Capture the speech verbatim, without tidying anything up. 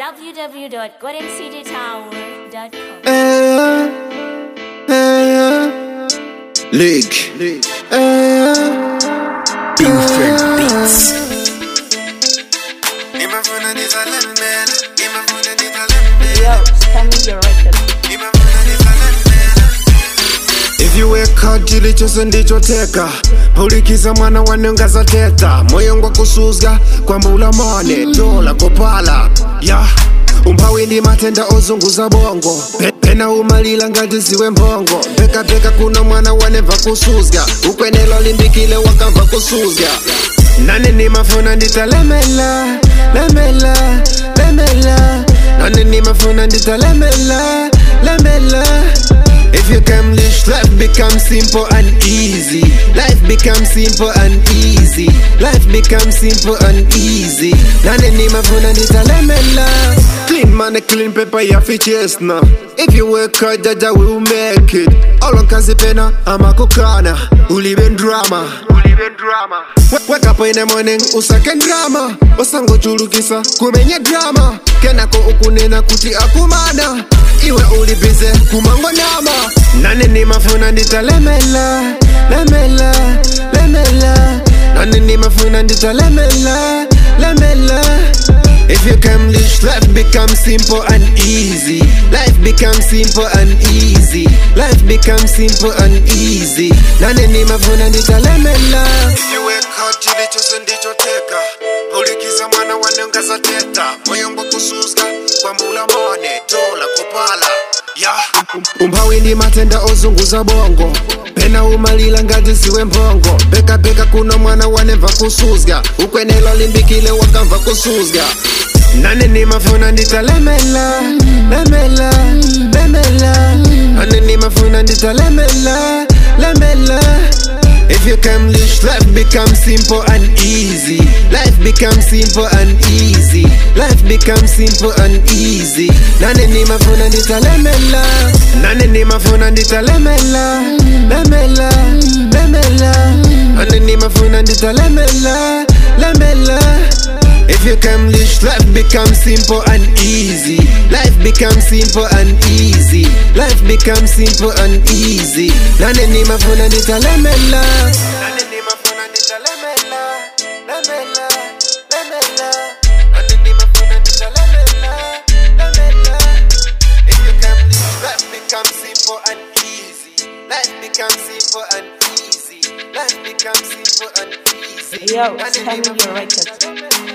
w w w dot golden city tower dot com. Eh, eh, League. Eh, Buford Beats. Yo, send me your record. If you work hard chilichose ndichoteka ulikiza mwana wanengaza teta moyo ngwa kusuzga kwambula mane dola kopala ya umphawi ndi matenda ozunguza bongo Pe- pena umalila ngati ziwe mbongo peka peka kuna mwana waneva kusuzga ukwenelo limbikile wakamva kusuzga nane nimafuna nditalemela lemela lemela nane nimafuna nditalemela lemela. If you come lish, life becomes simple and easy. Life becomes simple and easy. Life becomes simple and easy. Nane ni mafuna nitalemela. Clean man, clean paper, ya fi chestna. If you work hard, Jaja will make it. All on kazi pena, ama kukana. Ulibe drama. Ulibe drama. Wake up in the morning, usake drama. Osango chulukisa, kumenye drama. Kenako ukunena kuti akumana. Iwe ulibize kumango nama. Nane ni mafuna nditalemela lemela lemela. Nane ni mafuna nditalemela lemela. If you come lish, life becomes simple and easy. Life becomes simple and easy. Life becomes simple and easy. Nane ni mafuna nditalemela. If you work hard chilichose ndichoteka ulikiza mwana wanengaza teta moyo ngwa kusuzga kwambula mone dola kupala ya umphawi ndi matenda ozunguza bongo pena umalila ngati ziwe mbongo peka peka kuna mwana waneva kusuzga ukwenelo limbikile wakamva kusuzga nane nimafuna nditalemela lemela lemela nane nimafuna nditalemela lemela. If you come lish, life becomes simple and easy. Life becomes simple and easy. Life becomes simple and easy. Nane ni mafuna nditalemela. Nane ni mafuna nditalemela. Lemela, lemela. Nane ni mafuna nditalemela. Lemela. If you come lish, life becomes simple and easy. Life becomes simple and easy. Life becomes simple and easy. Nane ni mafuna nditalemela. Nane ni mafuna nditalemela. Lemela, lemela. Nane ni mafuna nditalemela. Lemela. If you come lish, life becomes simple and easy. Life becomes simple and easy. Life becomes simple and easy. Yo, send me your record.